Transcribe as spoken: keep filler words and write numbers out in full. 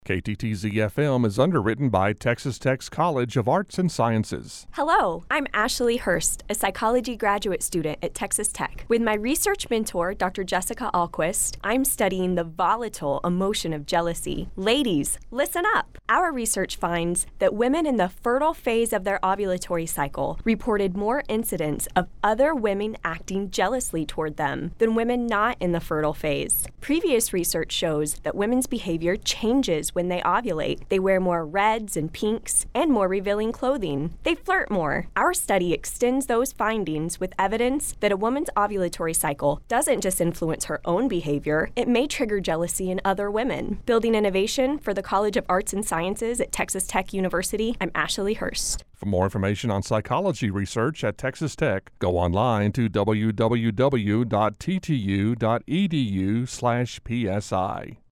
K T T Z F M is underwritten by Texas Tech's College of Arts and Sciences. Hello, I'm Ashley Hurst, a psychology graduate student at Texas Tech. With my research mentor, Doctor Jessica Alquist, I'm studying the volatile emotion of jealousy. Ladies, listen up. Our research finds that women in the fertile phase of their ovulatory cycle reported more incidents of other women acting jealously toward them than women not in the fertile phase. Previous research shows that women's behavior changes when they ovulate. They wear more reds and pinks and more revealing clothing. They flirt more. Our study extends those findings with evidence that a woman's ovulatory cycle doesn't just influence her own behavior, it may trigger jealousy in other women. Building innovation for the College of Arts and Sciences at Texas Tech University, I'm Ashley Hurst. For more information on psychology research at Texas Tech, go online to w w w dot t t u dot e d u slash p s i.